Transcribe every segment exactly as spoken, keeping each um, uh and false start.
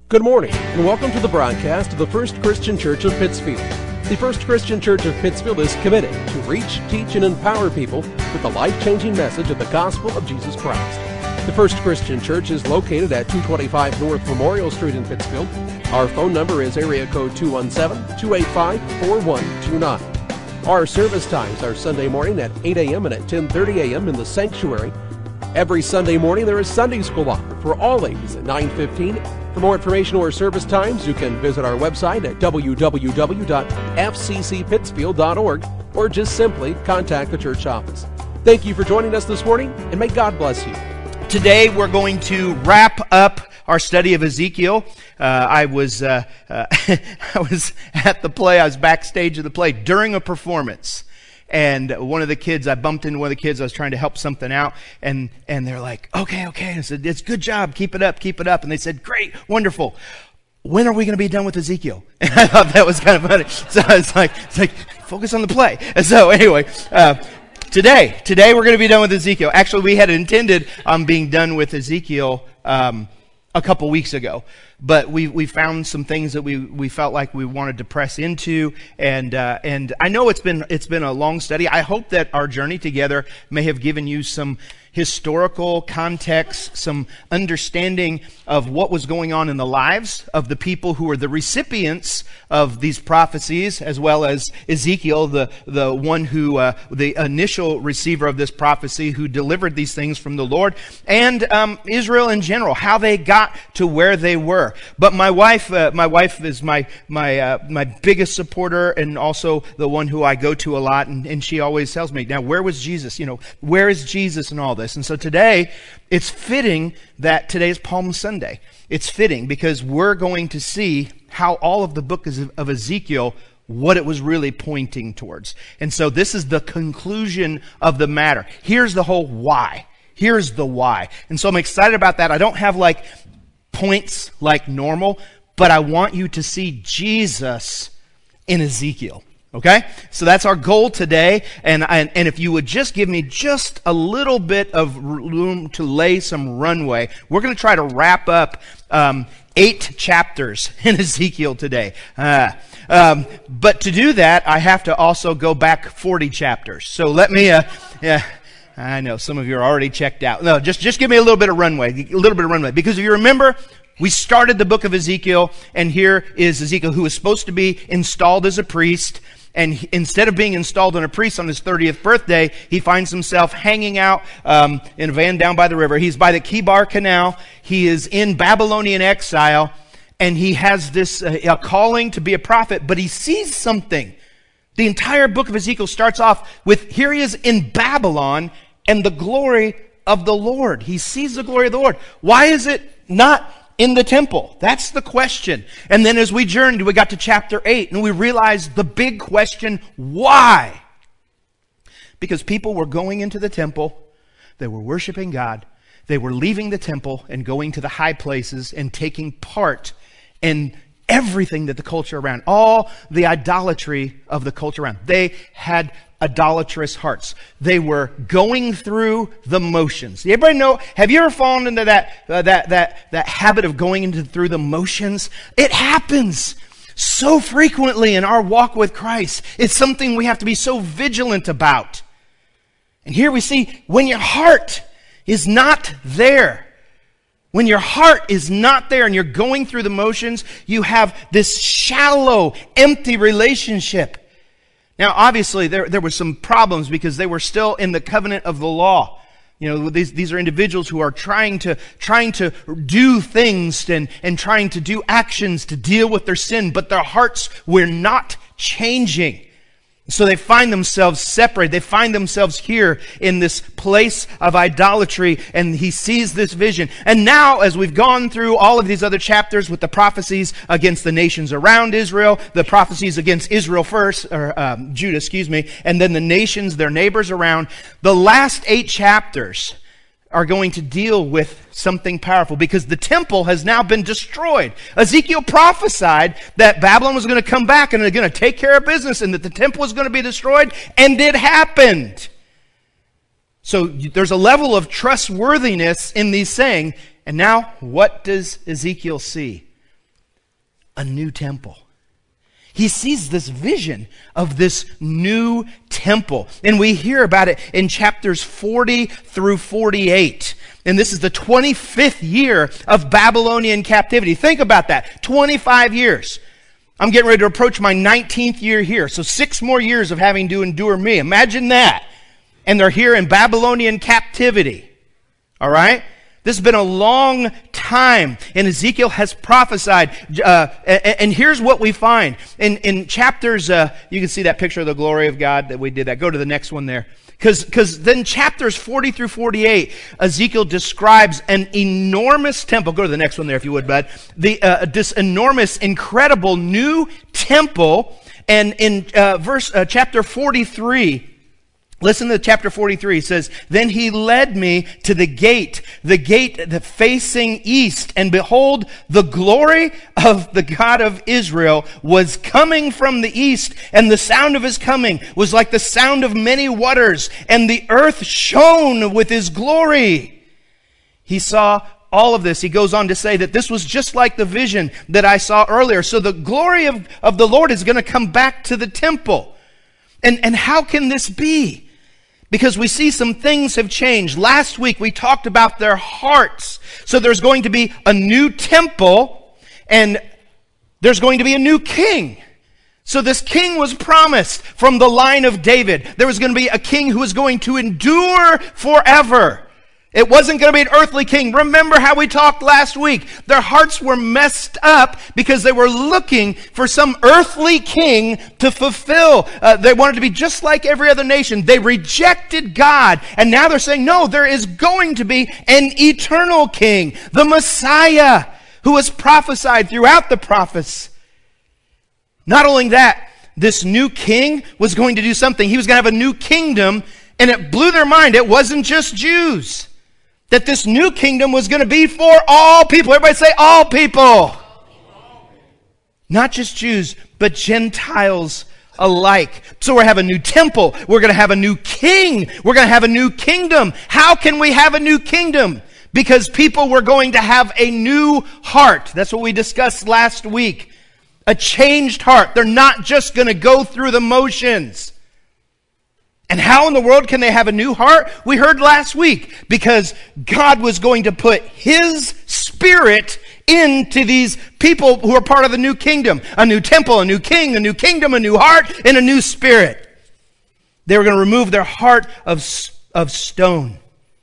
Good morning, and welcome to the broadcast of the First Christian Church of Pittsfield. The First Christian Church of Pittsfield is committed to reach, teach, and empower people with the life-changing message of the gospel of Jesus Christ. The First Christian Church is located at two twenty-five North Memorial Street in Pittsfield. Our phone number is area code two one seven, two eight five, four one two nine. Our service times are Sunday morning at eight a.m. and at ten thirty a.m. in the sanctuary. Every Sunday morning there is Sunday school offered for all ages at nine fifteen. For more information or service times, you can visit our website at w w w dot f c c pittsfield dot org or just simply contact the church office. Thank you for joining us this morning, and may God bless you. Today we're going to wrap up our study of Ezekiel. Uh, I was uh, uh, I was at the play. I was backstage of the play during a performance. And one of the kids, I bumped into one of the kids, I was trying to help something out, and, and they're like, okay, okay. And I said, it's good job, keep it up, keep it up. And they said, great, wonderful. When are we going to be done with Ezekiel? And I thought that was kind of funny. So I was like, it's like, focus on the play. And so anyway, uh, today, today we're going to be done with Ezekiel. Actually, we had intended on being done with Ezekiel um, a couple weeks ago. But we we found some things that we, we felt like we wanted to press into, and uh, and I know it's been it's been a long study. I hope that our journey together may have given you some historical context, some understanding of what was going on in the lives of the people who were the recipients of these prophecies, as well as Ezekiel, the the one who uh, the initial receiver of this prophecy, who delivered these things from the Lord, and um, Israel in general, how they got to where they were. But my wife, uh, my wife is my my uh, my biggest supporter, and also the one who I go to a lot. And, and she always tells me, "Now, where was Jesus? You know, where is Jesus in all this?" And so today, it's fitting that today is Palm Sunday. It's fitting because we're going to see how all of the book of Ezekiel, what it was really pointing towards. And so this is the conclusion of the matter. Here's the whole why. Here's the why. And so I'm excited about that. I don't have like points like normal, but I want you to see Jesus in Ezekiel. Okay? So that's our goal today. And, and and if you would just give me just a little bit of room to lay some runway, we're going to try to wrap up um, eight chapters in Ezekiel today. Uh, um, but to do that, I have to also go back forty chapters. So let me... Uh, yeah. I know some of you are already checked out. No, just, just give me a little bit of runway, a little bit of runway. Because if you remember, we started the book of Ezekiel, and here is Ezekiel, who was supposed to be installed as a priest. And he, instead of being installed as a priest on his thirtieth birthday, he finds himself hanging out um, in a van down by the river. He's by the Kibar Canal. He is in Babylonian exile, and he has this uh, a calling to be a prophet, but he sees something. The entire book of Ezekiel starts off with, here he is in Babylon, and the glory of the Lord. He sees the glory of the Lord. Why is it not in the temple? That's the question. And then as we journeyed, we got to chapter eight, and we realized the big question, why? Because people were going into the temple, they were worshiping God, they were leaving the temple and going to the high places and taking part in everything that the culture around, all the idolatry of the culture around. They had idolatrous hearts. They were going through the motions. Everybody know? Have you ever fallen into that uh, that that that habit of going into through the motions? It happens so frequently in our walk with Christ. It's something we have to be so vigilant about. And here we see when your heart is not there. When your heart is not there and you're going through the motions, you have this shallow, empty relationship. Now, obviously, there there were some problems because they were still in the covenant of the law. You know, these these are individuals who are trying to trying to do things and and trying to do actions to deal with their sin, but their hearts were not changing. So they find themselves separated. They find themselves here in this place of idolatry, and he sees this vision. And now, as we've gone through all of these other chapters with the prophecies against the nations around Israel, the prophecies against Israel first, or um, Judah, excuse me, and then the nations, their neighbors around, the last eight chapters are going to deal with something powerful because the temple has now been destroyed. Ezekiel prophesied that Babylon was going to come back and they're going to take care of business and that the temple was going to be destroyed, and it happened. So there's a level of trustworthiness in these saying. And now, what does Ezekiel see? a new temple. He sees this vision of this new temple. And we hear about it in chapters forty through forty-eight. And this is the twenty-fifth year of Babylonian captivity. Think about that. twenty-five years. I'm getting ready to approach my nineteenth year here. So six more years of having to endure me. Imagine that. And they're here in Babylonian captivity. All right? This has been a long time, and Ezekiel has prophesied. Uh, and here's what we find. In, in chapters, uh, you can see that picture of the glory of God that we did that. Go to the next one there. Because because then chapters forty through forty-eight, Ezekiel describes an enormous temple. Go to the next one there if you would, bud. The, uh, this enormous, incredible new temple. And in uh, verse uh, chapter forty-three, listen to chapter forty-three. It says, "Then he led me to the gate, the gate that facing east, and behold, the glory of the God of Israel was coming from the east, and the sound of his coming was like the sound of many waters, and the earth shone with his glory." He saw all of this. He goes on to say that this was just like the vision that I saw earlier. So the glory of, of the Lord is going to come back to the temple. And, and how can this be? Because we see some things have changed. Last week we talked about their hearts. So there's going to be a new temple and there's going to be a new king. So this king was promised from the line of David. There was going to be a king who was going to endure forever. It wasn't going to be an earthly king. Remember how we talked last week. Their hearts were messed up because they were looking for some earthly king to fulfill. Uh, they wanted to be just like every other nation. They rejected God. And now they're saying, no, there is going to be an eternal king, the Messiah, who was prophesied throughout the prophets. Not only that, this new king was going to do something. He was going to have a new kingdom, and it blew their mind. It wasn't just Jews. That this new kingdom was going to be for all people. Everybody say all people. Not just Jews, but Gentiles alike. So we're going to have a new temple. We're going to have a new king. We're going to have a new kingdom. How can we have a new kingdom? Because people were going to have a new heart. That's what we discussed last week. A changed heart. They're not just going to go through the motions. And how in the world can they have a new heart? We heard last week, because God was going to put His Spirit into these people who are part of the new kingdom. A new temple, a new king, a new kingdom, a new heart, and a new spirit. They were going to remove their heart of, of stone.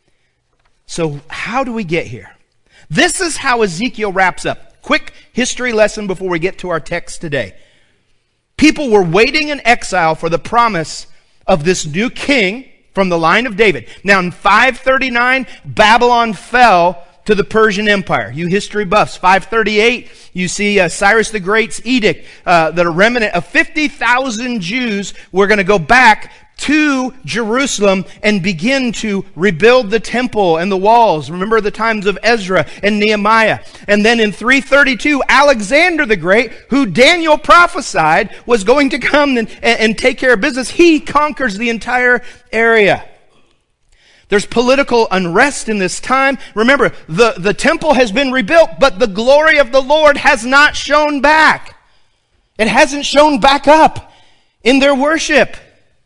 So how do we get here? This is how Ezekiel wraps up. Quick history lesson before we get to our text today. People were waiting in exile for the promise of this new king from the line of David. Now in five thirty-nine, Babylon fell to the Persian Empire. You history buffs, five thirty-eight, you see uh, Cyrus the Great's edict uh, that a remnant of fifty thousand Jews were going to go back to Jerusalem and begin to rebuild the temple and the walls. Remember the times of Ezra and Nehemiah. And then in three thirty-two, Alexander the Great, who Daniel prophesied was going to come and, and, and take care of business, he conquers the entire area. There's political unrest in this time. Remember, the, the temple has been rebuilt, but the glory of the Lord has not shone back. It hasn't shown back up in their worship.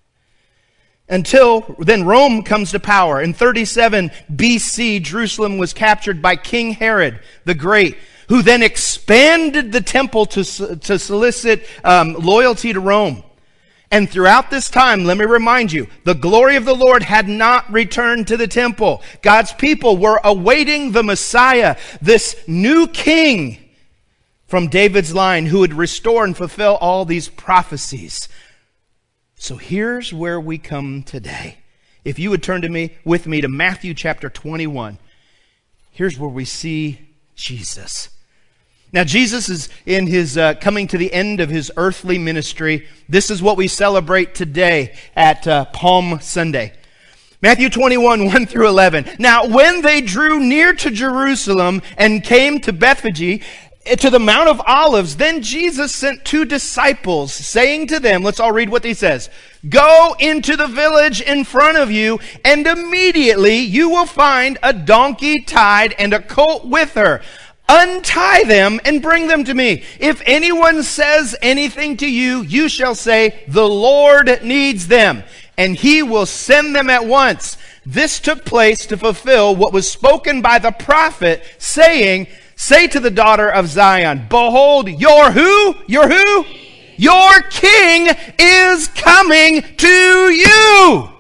Until then Rome comes to power. In thirty-seven B C, Jerusalem was captured by King Herod the Great, who then expanded the temple to, to solicit um, loyalty to Rome. And throughout this time, let me remind you, the glory of the Lord had not returned to the temple. God's people were awaiting the Messiah, this new king from David's line who would restore and fulfill all these prophecies. So here's where we come today. If you would turn to me with me to Matthew chapter twenty-one. Here's where we see Jesus. Now Jesus is in his uh, coming to the end of his earthly ministry. This is what we celebrate today at uh, Palm Sunday. Matthew twenty-one, one through eleven. Now when they drew near to Jerusalem and came to Bethphage, to the Mount of Olives, then Jesus sent two disciples, saying to them, let's all read what he says, "Go into the village in front of you, and immediately you will find a donkey tied and a colt with her, untie them and bring them to me. If anyone says anything to you, you shall say, the Lord needs them, and he will send them at once. This took place to fulfill what was spoken by the prophet, saying, say to the daughter of Zion, behold, your who? Your who? Your king is coming to you.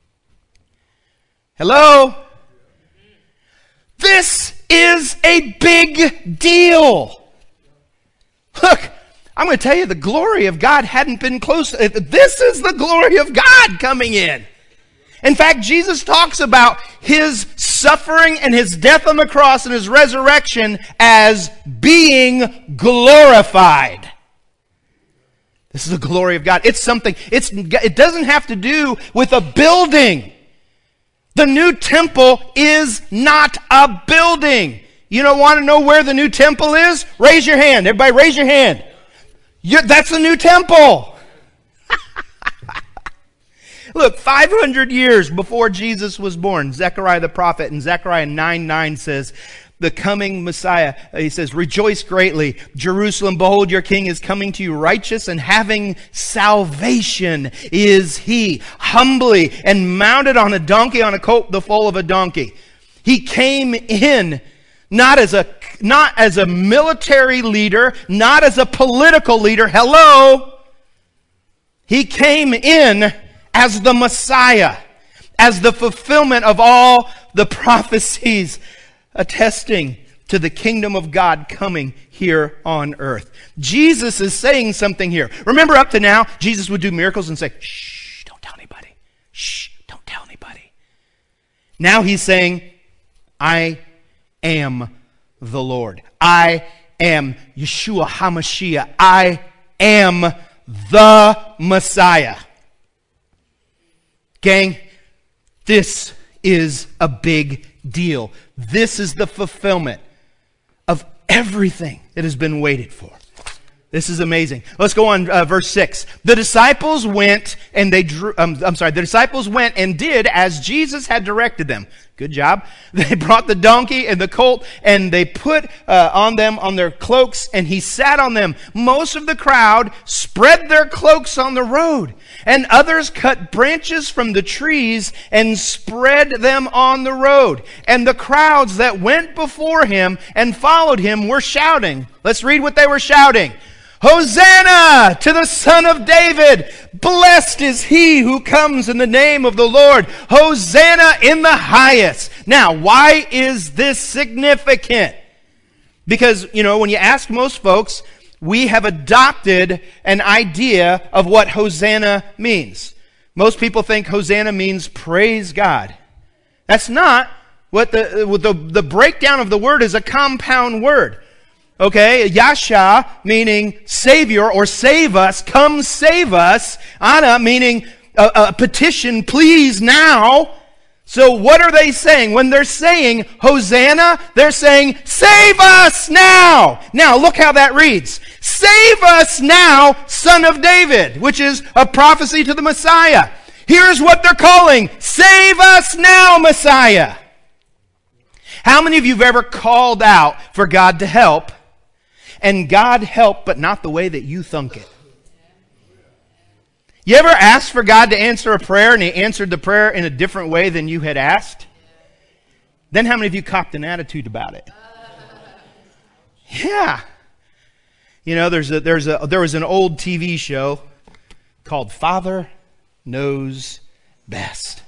Hello? This is a big deal. Look, I'm going to tell you, the glory of God hadn't been close. This is the glory of God coming in. In fact, Jesus talks about his suffering and his death on the cross and his resurrection as being glorified. This is the glory of God. It's something, it's, it doesn't have to do with a building. The new temple is not a building. You don't want to know where the new temple is? Raise your hand. Everybody raise your hand. You're, that's the new temple. Look, five hundred years before Jesus was born, Zechariah the prophet in Zechariah nine nine says, the coming Messiah, he says, rejoice greatly, Jerusalem, behold, your king is coming to you, righteous and having salvation is he, humbly and mounted on a donkey, on a colt, the foal of a donkey. He came in not as a, not as a military leader, not as a political leader. Hello? He came in as the Messiah, as the fulfillment of all the prophecies attesting to the kingdom of God coming here on earth. Jesus is saying something here. Remember, up to now, Jesus would do miracles and say, shh, don't tell anybody. Shh, don't tell anybody. Now he's saying, I am the Lord. I am Yeshua HaMashiach. I am the Messiah. Gang, this is a big deal. This is the fulfillment of everything that has been waited for. This is amazing. Let's go on, uh, verse six. The disciples went and they drew, um, I'm sorry, the disciples went and did as Jesus had directed them. Good job. They brought the donkey and the colt and they put uh, on them on their cloaks, and he sat on them. Most of the crowd spread their cloaks on the road, and others cut branches from the trees and spread them on the road. And the crowds that went before him and followed him were shouting. Let's read what they were shouting. Hosanna to the Son of David. Blessed is he who comes in the name of the Lord. Hosanna in the highest. Now, why is this significant? Because, you know, when you ask most folks, we have adopted an idea of what Hosanna means. Most people think Hosanna means praise God. That's not what the, the, the breakdown of the word is. A compound word. Okay, Yasha meaning Savior or save us, come save us. Ana meaning a, a petition, please now. So what are they saying? When they're saying Hosanna, they're saying save us now. Now look how that reads. Save us now, Son of David, which is a prophecy to the Messiah. Here's what they're calling. Save us now, Messiah. How many of you have ever called out for God to help, and God helped, but not the way that you thunk it? You ever asked for God to answer a prayer and he answered the prayer in a different way than you had asked? Then how many of you copped an attitude about it? Yeah. You know, there's a, there's a, there was an old T V show called Father Knows Best.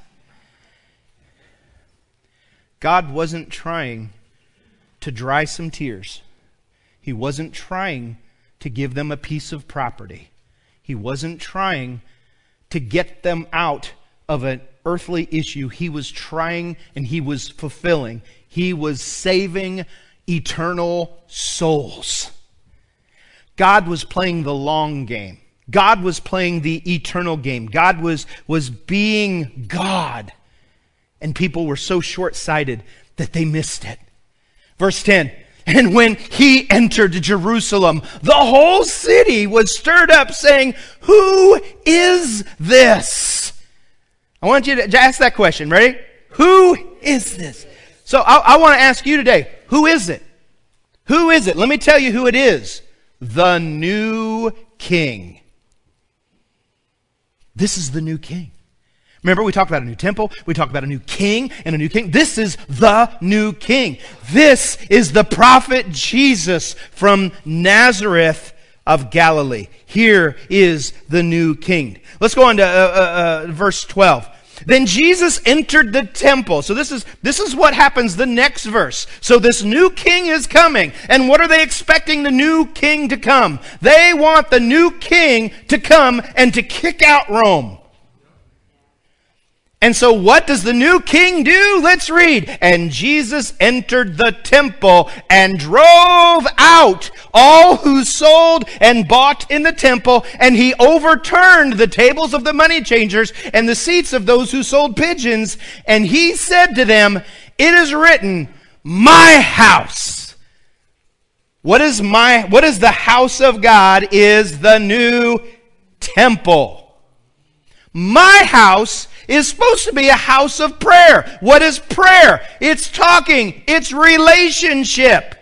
God wasn't trying to dry some tears. He wasn't trying to give them a piece of property. He wasn't trying to get them out of an earthly issue. He was trying and he was fulfilling. He was saving eternal souls. God was playing the long game. God was playing the eternal game. God was, was being God. And people were so short-sighted that they missed it. Verse ten. And when he entered Jerusalem, the whole city was stirred up, saying, who is this? I want you to ask that question. Ready? Who is this? So I, I want to ask you today, who is it? Who is it? Let me tell you who it is. The new king. This is the new king. Remember, we talked about a new temple. We talked about a new king and a new king. This is the new king. This is the prophet Jesus from Nazareth of Galilee. Here is the new king. Let's go on to uh, uh, uh, verse twelve. Then Jesus entered the temple. So this is this is what happens the next verse. So this new king is coming. And what are they expecting the new king to come? They want the new king to come and to kick out Rome. And so what does the new king do? Let's read. And Jesus entered the temple and drove out all who sold and bought in the temple, and he overturned the tables of the money changers and the seats of those who sold pigeons. And he said to them, it is written, my house. What is my, what is the house of God is the new temple. My house is supposed to be a house of prayer. What is prayer? It's talking. It's relationship.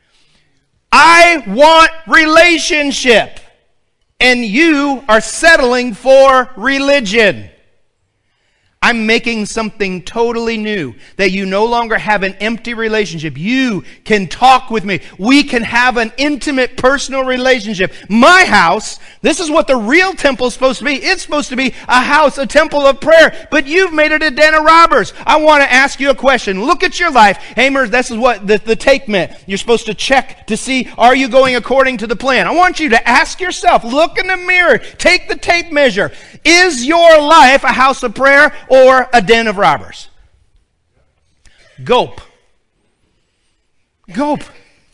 I want relationship. And you are settling for religion. I'm making something totally new, that you no longer have an empty relationship. You can talk with me. We can have an intimate, personal relationship. My house, this is what the real temple is supposed to be. It's supposed to be a house, a temple of prayer. But you've made it a den of robbers. I want to ask you a question. Look at your life. Hamer, this is what the, the tape meant. You're supposed to check to see, are you going according to the plan? I want you to ask yourself, look in the mirror, take the tape measure. Is your life a house of prayer or a den of robbers? Gulp. Gulp.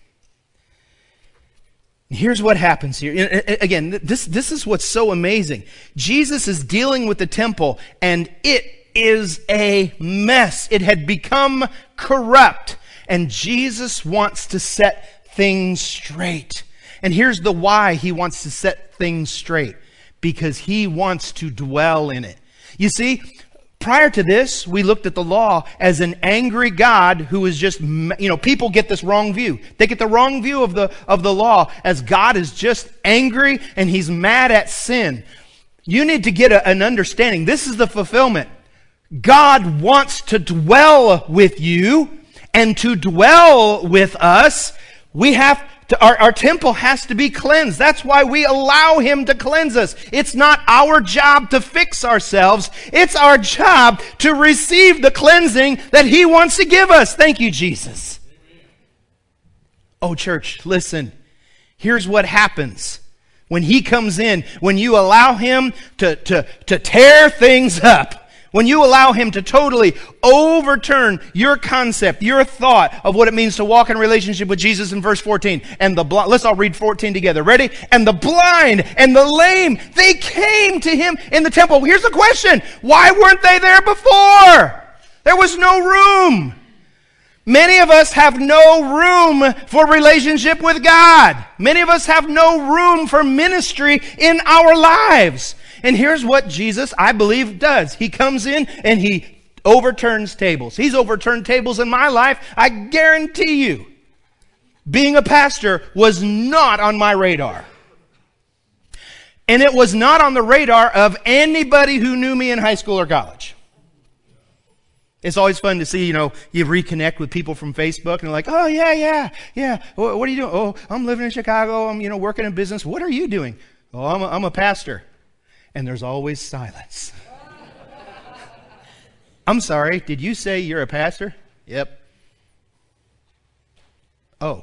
Here's what happens here. Again, this, this is what's so amazing. Jesus is dealing with the temple, and it is a mess. It had become corrupt, and Jesus wants to set things straight. And here's the why he wants to set things straight. Because he wants to dwell in it. You see, prior to this, we looked at the law as an angry God who is just, you know, people get this wrong view. They get the wrong view of the, of the law as God is just angry and he's mad at sin. You need to get a, an understanding. This is the fulfillment. God wants to dwell with you, and to dwell with us, we have to, our, our temple has to be cleansed. That's why we allow him to cleanse us. It's not our job to fix ourselves. It's our job to receive the cleansing that he wants to give us. Thank you, Jesus. Oh, church, listen. Here's what happens when he comes in, when you allow him to, to, to tear things up. When you allow him to totally overturn your concept, your thought of what it means to walk in relationship with Jesus in verse fourteen. And the blind, let's all read fourteen together. Ready? And the blind and the lame, they came to him in the temple. Here's the question. Why weren't they there before? There was no room. Many of us have no room for relationship with God. Many of us have no room for ministry in our lives. And here's what Jesus, I believe, does. He comes in and he overturns tables. He's overturned tables in my life. I guarantee you, being a pastor was not on my radar. And it was not on the radar of anybody who knew me in high school or college. It's always fun to see, you know, you reconnect with people from Facebook and they're like, oh, yeah, yeah, yeah. What are you doing? Oh, I'm living in Chicago. I'm, you know, working in business. What are you doing? Oh, I'm a, I'm a pastor. And there's always silence. I'm sorry, did you say you're a pastor? Yep. Oh.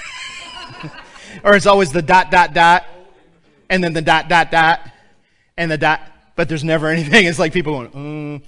Or it's always the dot, dot, dot, and then the dot, dot, dot, and the dot, but there's never anything. It's like people going, mm.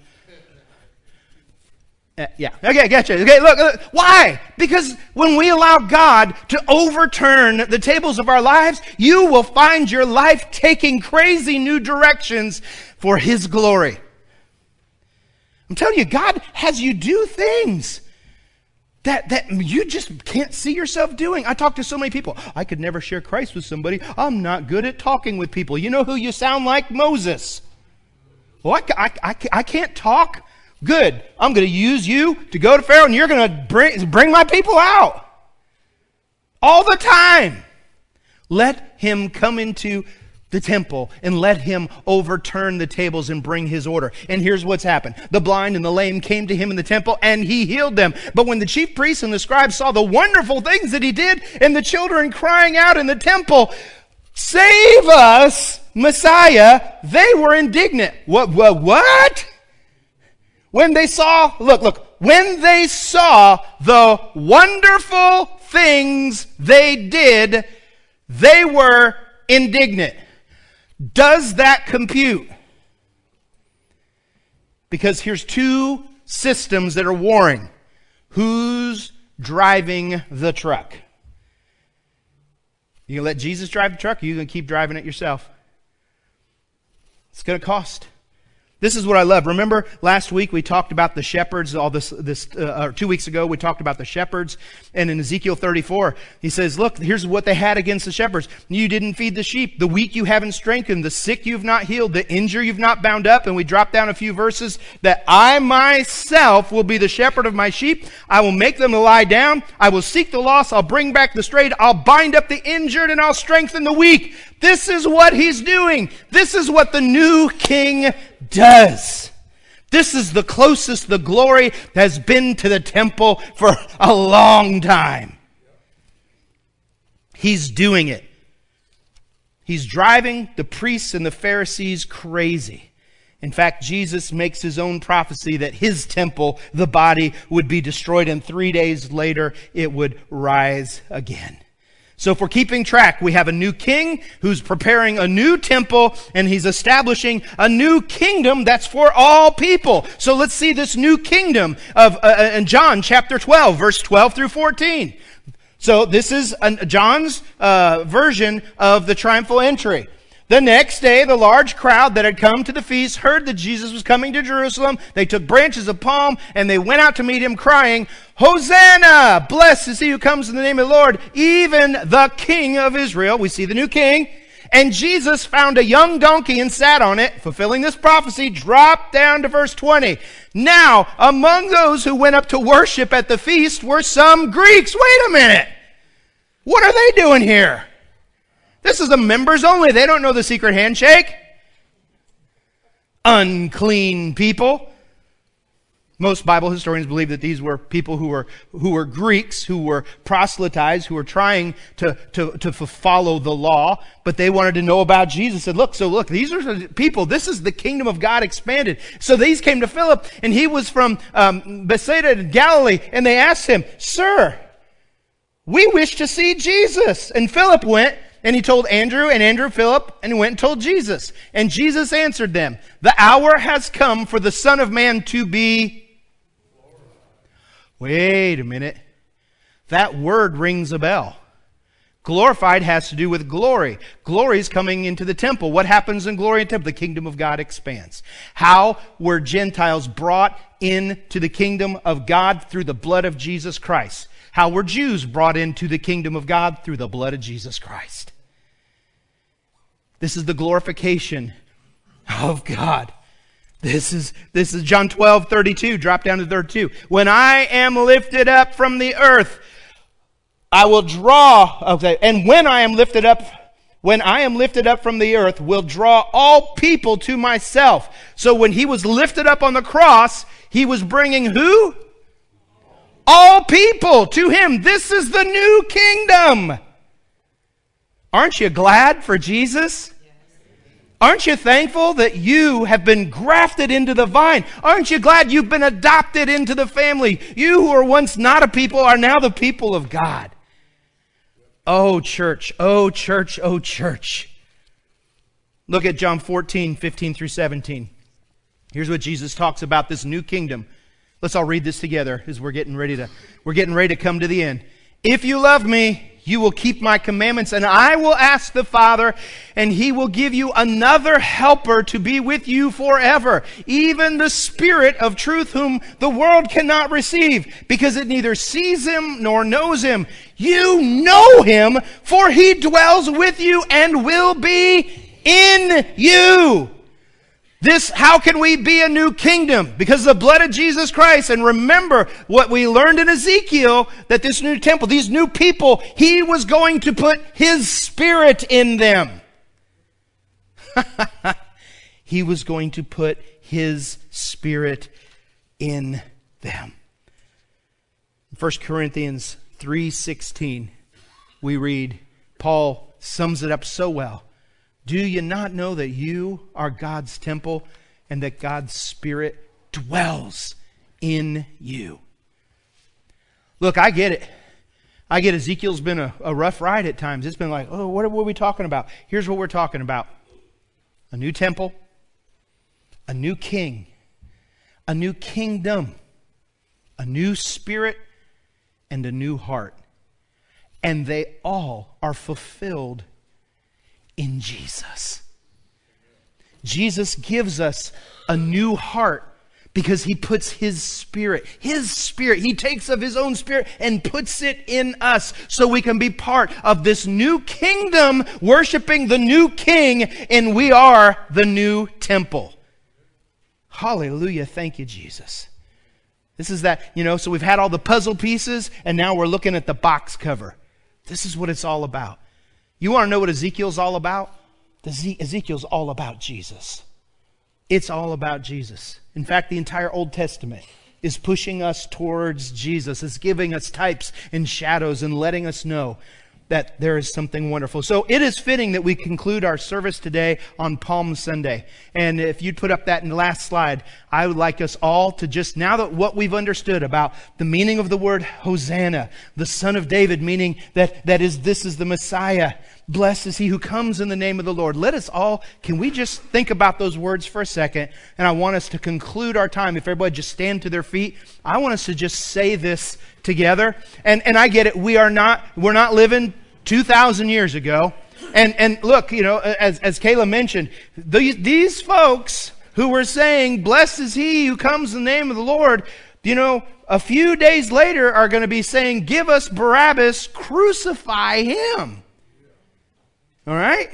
Uh, yeah. Okay, I gotcha. Okay, look, look. Why? Because when we allow God to overturn the tables of our lives, you will find your life taking crazy new directions for his glory. I'm telling you, God has you do things that, that you just can't see yourself doing. I talk to so many people. I could never share Christ with somebody. I'm not good at talking with people. You know who you sound like? Moses. Well, I, I, I, I can't talk. Good. I'm going to use you to go to Pharaoh and you're going to bring, bring my people out. all the time. Let him come into the temple and let him overturn the tables and bring his order. And here's what's happened. The blind and the lame came to him in the temple and he healed them. But when the chief priests and the scribes saw the wonderful things that he did and the children crying out in the temple, "Save us, Messiah," they were indignant. What, what, what? When they saw, look, look, when they saw the wonderful things they did, they were indignant. Does that compute? Because here's two systems that are warring. Who's driving the truck? You gonna let Jesus drive the truck, or you gonna keep driving it yourself? It's gonna cost. This is what I love. Remember last week we talked about the shepherds, all this, this, uh, or two weeks ago we talked about the shepherds. And in Ezekiel thirty-four, he says, look, here's what they had against the shepherds. You didn't feed the sheep. The weak you haven't strengthened. The sick you've not healed. The injured you've not bound up. And we dropped down a few verses that I myself will be the shepherd of my sheep. I will make them to lie down. I will seek the lost. I'll bring back the strayed. I'll bind up the injured and I'll strengthen the weak. This is what he's doing. This is what the new king does. This is the closest the glory has been to the temple for a long time. He's doing it. He's driving the priests and the Pharisees crazy. In fact, Jesus makes his own prophecy that his temple, the body, would be destroyed and three days later it would rise again. So if we're keeping track, we have a new king who's preparing a new temple and he's establishing a new kingdom that's for all people. So let's see this new kingdom of uh, in John chapter twelve, verse twelve through fourteen. So this is uh, John's uh, version of the triumphal entry. The next day, the large crowd that had come to the feast heard that Jesus was coming to Jerusalem. They took branches of palm and they went out to meet him crying, "Hosanna! Blessed is he who comes in the name of the Lord, even the King of Israel." We see the new king. And Jesus found a young donkey and sat on it, fulfilling this prophecy. Drop down to verse twenty. Now, among those who went up to worship at the feast were some Greeks. Wait a minute. What are they doing here? This is the members only. They don't know the secret handshake. Unclean people. Most Bible historians believe that these were people who were who were Greeks, who were proselytized, who were trying to, to, to follow the law, but they wanted to know about Jesus. And look, so look, these are the people. This is the kingdom of God expanded. So these came to Philip, and he was from um, Bethsaida in Galilee, and they asked him, "Sir, we wish to see Jesus." And Philip went, and he told Andrew, and Andrew Philip, and he went and told Jesus. And Jesus answered them, "The hour has come for the Son of Man to be..." Wait a minute. That word rings a bell. Glorified has to do with glory. Glory is coming into the temple. What happens in glory in the temple? The kingdom of God expands. How were Gentiles brought into the kingdom of God? Through the blood of Jesus Christ. How were Jews brought into the kingdom of God? Through the blood of Jesus Christ. This is the glorification of God. This is, this is John twelve, thirty-two. Drop down to thirty-two. When I am lifted up from the earth, I will draw, okay, and when I am lifted up, when I am lifted up from the earth, will draw all people to myself. So when he was lifted up on the cross, he was bringing who? All people to him. This is the new kingdom. Aren't you glad for Jesus? Aren't you thankful that you have been grafted into the vine? Aren't you glad you've been adopted into the family? You who were once not a people are now the people of God. Oh, church. Oh, church. Oh, church. Look at John fourteen, fifteen through seventeen. Here's what Jesus talks about this new kingdom. Let's all read this together as we're getting ready to, we're getting ready to come to the end. "If you love me, you will keep my commandments, and I will ask the Father, and he will give you another helper to be with you forever, even the Spirit of truth, whom the world cannot receive, because it neither sees him nor knows him. You know him, for he dwells with you and will be in you." This, how can we be a new kingdom? Because of the blood of Jesus Christ. And remember what we learned in Ezekiel, that this new temple, these new people, He was going to put His Spirit in them. He was going to put His Spirit in them. In First Corinthians three sixteen, we read, Paul sums it up so well. Do you not know that you are God's temple and that God's Spirit dwells in you? Look, I get it. I get Ezekiel's been a, a rough ride at times. It's been like, oh, what are, what are we talking about? Here's what we're talking about. A new temple, a new king, a new kingdom, a new spirit, and a new heart. And they all are fulfilled in Jesus. Jesus gives us a new heart because He puts His Spirit, His Spirit, He takes of His own Spirit and puts it in us so we can be part of this new kingdom, worshiping the new King, and we are the new temple. Hallelujah. Thank you, Jesus. This is that, you know, so we've had all the puzzle pieces and now we're looking at the box cover. This is what it's all about. You want to know what Ezekiel's all about? Ezekiel's all about Jesus. It's all about Jesus. In fact, the entire Old Testament is pushing us towards Jesus. It's giving us types and shadows and letting us know that there is something wonderful. So it is fitting that we conclude our service today on Palm Sunday. And if you'd put up that in the last slide, I would like us all to just, now that what we've understood about the meaning of the word Hosanna, the Son of David, meaning that, that is, this is the Messiah. Blessed is He who comes in the name of the Lord. Let us all, can we just think about those words for a second? And I want us to conclude our time. If everybody just stand to their feet, I want us to just say this together. And, and I get it. We are not, we're not living two thousand years ago. And, and look, you know, as, as Kayla mentioned, these, these folks who were saying, blessed is He who comes in the name of the Lord, you know, a few days later are going to be saying, give us Barabbas, crucify Him. All right?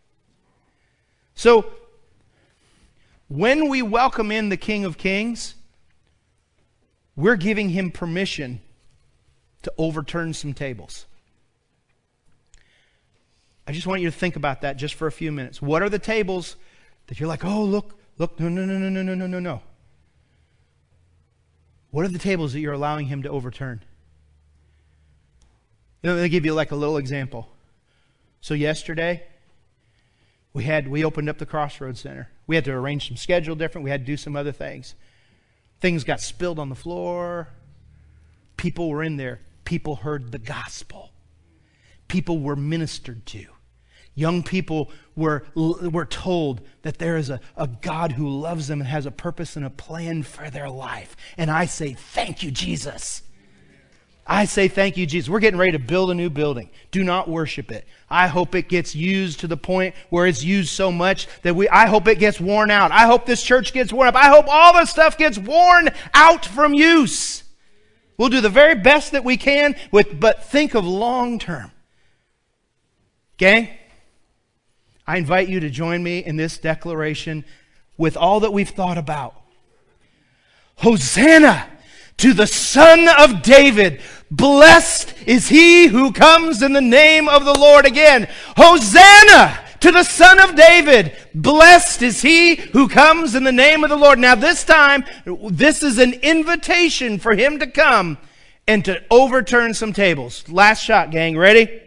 So, when we welcome in the King of Kings, we're giving Him permission to overturn some tables. I just want you to think about that just for a few minutes. What are the tables that you're like, oh, look, look, no, no, no, no, no, no, no, no, no. What are the tables that you're allowing Him to overturn? Let me give you like a little example. So yesterday, we had we opened up the Crossroads Center. We had to arrange some schedule different. We had to do some other things. Things got spilled on the floor. People were in there. People heard the gospel. People were ministered to. Young people were, were told that there is a, a God who loves them and has a purpose and a plan for their life. And I say, thank you, Jesus. I say thank you, Jesus. We're getting ready to build a new building. Do not worship it. I hope it gets used to the point where it's used so much that we, I hope it gets worn out. I hope this church gets worn up. I hope all this stuff gets worn out from use. We'll do the very best that we can, with, but think of long term. Gang, I invite you to join me in this declaration with all that we've thought about. Hosanna to the Son of David. Blessed is He who comes in the name of the Lord. Again, Hosanna to the Son of David. Blessed is He who comes in the name of the Lord. Now this time, this is an invitation for Him to come and to overturn some tables. Last shot, gang. Ready?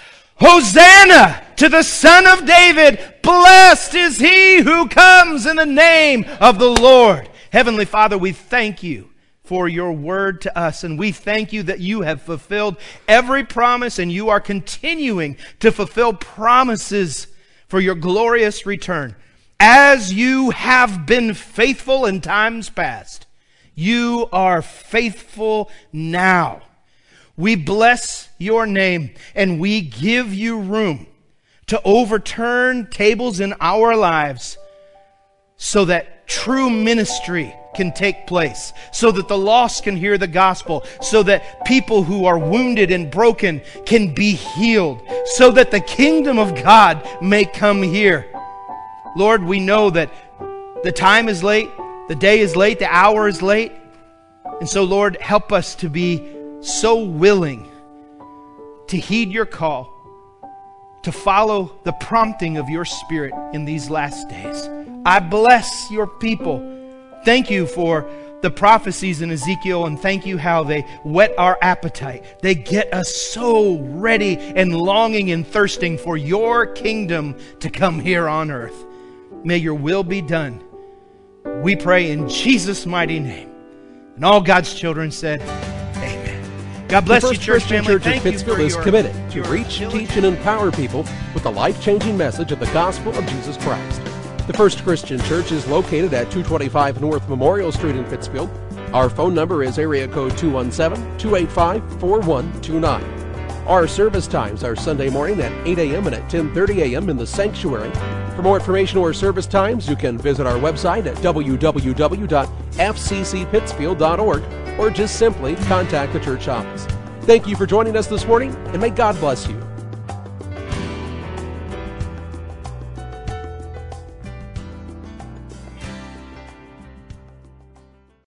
Hosanna to the Son of David. Blessed is He who comes in the name of the Lord. Heavenly Father, we thank You for Your word to us. And we thank You that You have fulfilled every promise and You are continuing to fulfill promises for Your glorious return. As You have been faithful in times past, You are faithful now. We bless Your name and we give You room to overturn tables in our lives so that true ministry can take place, so that the lost can hear the gospel, so that people who are wounded and broken can be healed, so that the kingdom of God may come here. Lord, we know that The time is late, the day is late, the hour is late. And so, Lord, help us to be so willing to heed your call, to follow the prompting of your Spirit in these last days. I bless your people. Thank you for the prophecies in Ezekiel, and thank you how they whet our appetite. They get us so ready and longing and thirsting for your kingdom to come here on earth. May your will be done. We pray in Jesus' mighty name. And all God's children said, amen. God bless you, church family. family. The First Christian Church of Pittsfield is your, committed to your reach, ability. teach, and empower people with the life-changing message of the gospel of Jesus Christ. The First Christian Church is located at two twenty-five North Memorial Street in Pittsfield. Our phone number is area code two one seven, two eight five, four one two nine. Our service times are Sunday morning at eight a.m. and at ten thirty a.m. in the sanctuary. For more information or service times, you can visit our website at w w w dot f c c pittsfield dot org or just simply contact the church office. Thank you for joining us this morning, and may God bless you.